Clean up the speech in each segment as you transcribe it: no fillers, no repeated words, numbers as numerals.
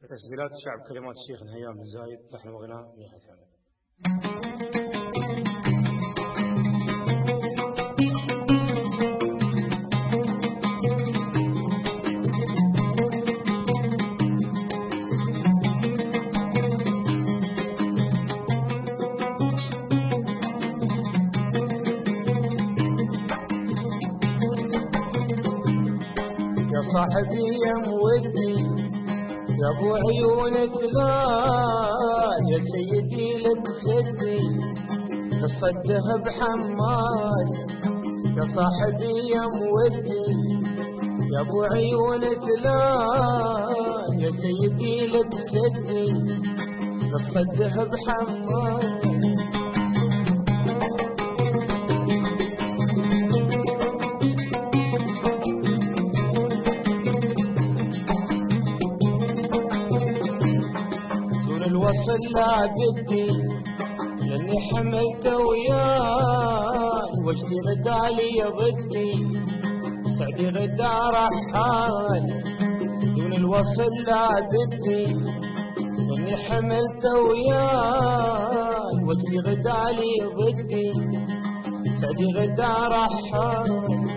تسجيلات الشعب كلمات الشيخ نهيان بن زايد، لحن وغناء ميحة كامل. يا صاحبي يا مودي يا ابو عيون ثلال، يا سيدي لك سدي تصده بحمال. يا صاحبي يا مودي يا ابو عيون ثلال، يا سيدي لك سدي تصده بحمال. الوصل لا بدي لاني حملته وياي، وجدي غدالي ضدي سعدي غدا رحال. دون الوصل لا بدي لاني حملته وياي، وجدي غدالي ضدي سعدي غدا رحال.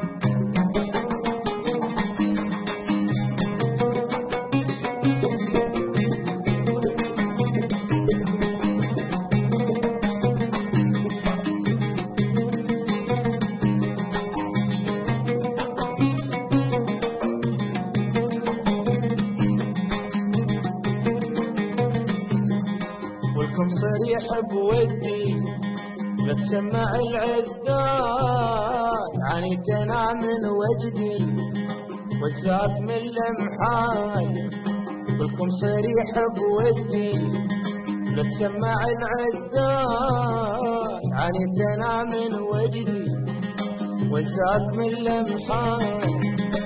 والكم صريح بودي لا تسمع العذال، عانيتنا من وجدي وزاك من لمحال. والكم صريح بودي لا تسمع العذال، عانيتنا من وجدي وزاك من لمحال.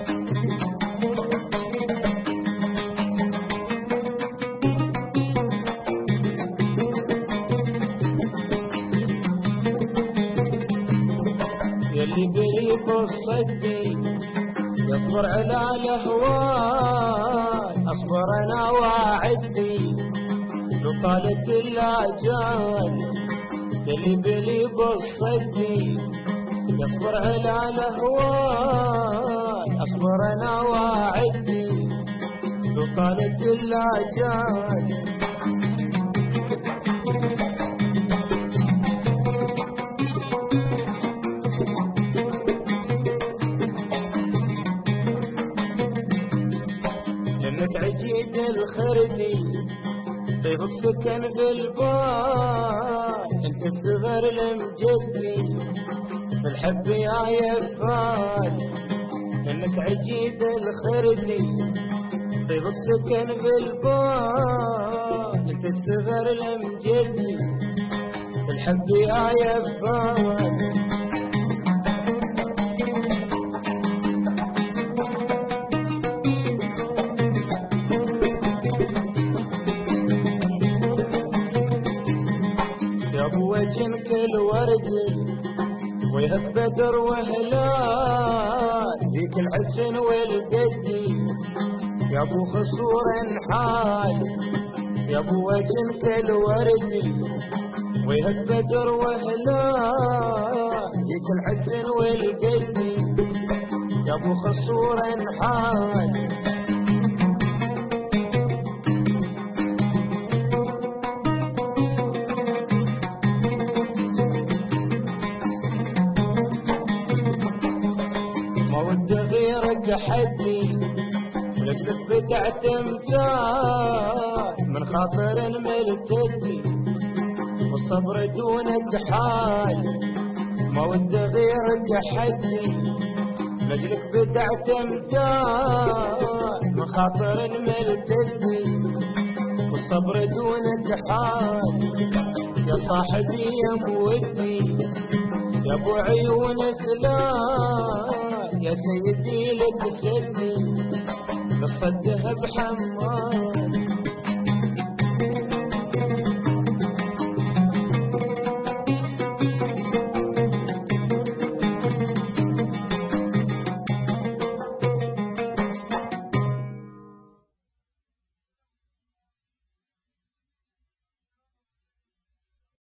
يلي بري بصدي يصبر على الهوان، اصبر انا واعدي لو طالت الاجال. يلي بري بصدي يصبر على الهوان، اصبر انا واعدي لو طالت الاجال. لانك عجيد الخردي ضيفك سكن في البال، انت الصغر المجدي في الحب يا يفال. لانك عجيد الخردي ضيفك سكن في البال، انت الصغر المجدي في الحب يا يفال. يا ابو وجهك الوردي ويهك بدر وهلال، فيك الحسن والقدي يا ابو خصور حال. يا ابو وجهك الوردي ويهك بدر وهلال، فيك الحسن والقدي يا ابو خصور حال. ما ودي غيرك حدي ولجلك بدعت امثال، من خاطر ملتدي والصبر دونك حال. ما ودي غيرك حدي ولجلك بدعت امثال، من خاطر ملتدي والصبر دونك حال. يا صاحبي يا مودي يا ابو عيون ثلال، يا سيدي لك سدي بصده بحمال.